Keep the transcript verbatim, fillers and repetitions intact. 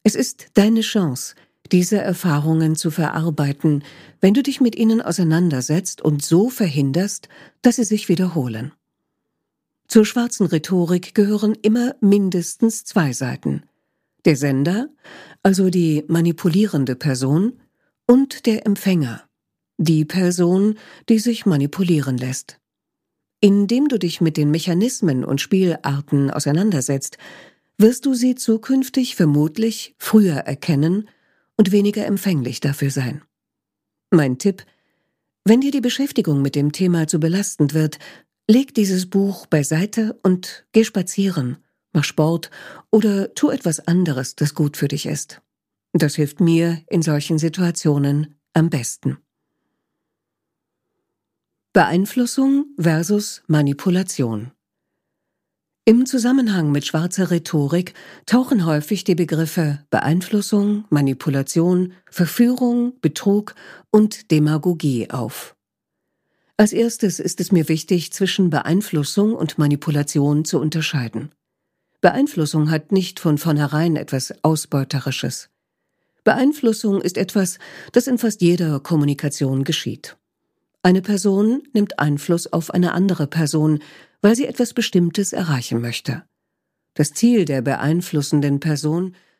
Es ist deine Chance, diese Erfahrungen zu verarbeiten, wenn du dich mit ihnen auseinandersetzt und so verhinderst, dass sie sich wiederholen. Zur schwarzen Rhetorik gehören immer mindestens zwei Seiten: der Sender, also die manipulierende Person, und der Empfänger, die Person, die sich manipulieren lässt. Indem du dich mit den Mechanismen und Spielarten auseinandersetzt, wirst du sie zukünftig vermutlich früher erkennen und weniger empfänglich dafür sein. Mein Tipp: Wenn dir die Beschäftigung mit dem Thema zu belastend wird, leg dieses Buch beiseite und geh spazieren, mach Sport oder tu etwas anderes, das gut für dich ist. Das hilft mir in solchen Situationen am besten. Beeinflussung versus Manipulation. Im Zusammenhang mit schwarzer Rhetorik tauchen häufig die Begriffe Beeinflussung, Manipulation, Verführung, Betrug und Demagogie auf. Als erstes ist es mir wichtig, zwischen Beeinflussung und Manipulation zu unterscheiden. Beeinflussung hat nicht von vornherein etwas Ausbeuterisches. Beeinflussung ist etwas, das in fast jeder Kommunikation geschieht. Eine Person nimmt Einfluss auf eine andere Person, weil sie etwas Bestimmtes erreichen möchte. Das Ziel der beeinflussenden Person